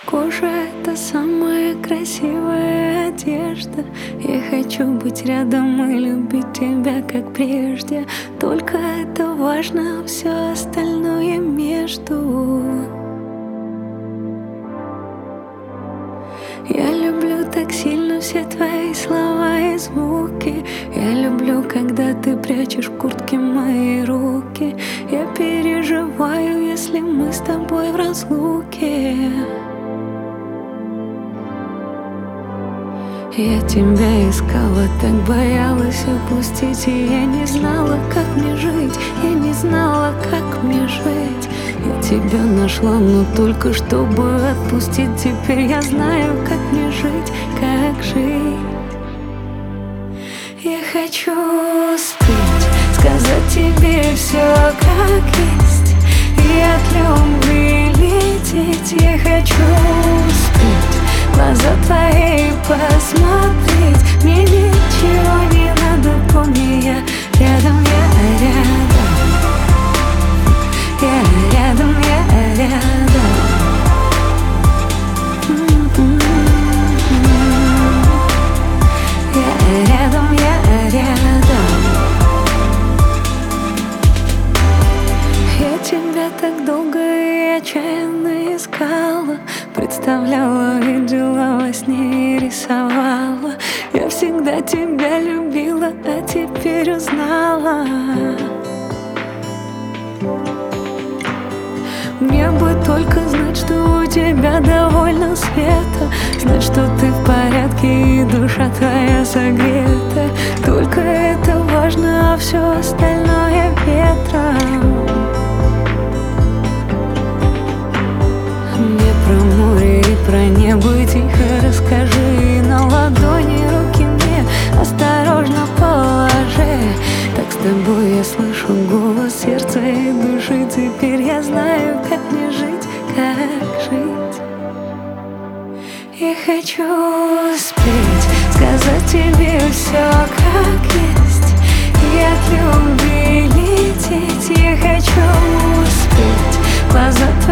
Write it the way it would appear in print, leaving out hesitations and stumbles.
Кожа — это самая красивая одежда. Я хочу быть рядом и любить тебя, как прежде. Только это важно, все остальное между. Я люблю так сильно все твои слова и звуки. Я люблю, когда ты прячешь в куртке мои руки. Я переживаю, если мы с тобой в разлуке. Я тебя искала, так боялась упустить, и я не знала, как мне жить. Я не знала, как мне жить. Я тебя нашла, но только чтобы отпустить. Теперь я знаю, как мне жить, как жить. Я хочу успеть сказать тебе все как есть, и от любви лететь. Я хочу успеть глаза твои посмотреть. Мне ничего не надо, помни, я рядом, я рядом. Я рядом, я рядом. Я рядом, я рядом. Я тебя так долго и отчаянно искала, представляла, видела во сне и рисовала. Я всегда тебя любила, а теперь узнала. Мне бы только знать, что у тебя довольно света, знать, что ты в порядке и душа твоя согрета. Только это важно, а все остальное ветром. Мне про море и про небо тихо расскажи, на ладони руки мне осторожно положи. Так с тобой я слышу голос сердца и души. Теперь я знаю, как мне жить, как жить. Я хочу успеть сказать тебе все как есть, и от любви лететь. Я хочу успеть глаза